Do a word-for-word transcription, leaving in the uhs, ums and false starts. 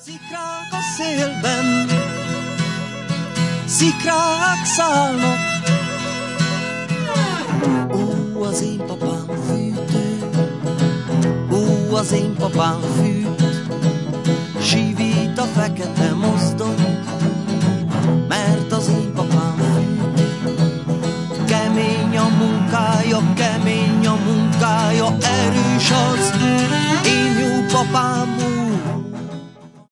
Szikrák a szélben, szikrák szállnak. Ó, az én papám fűtő, ó, az én papám fűtő.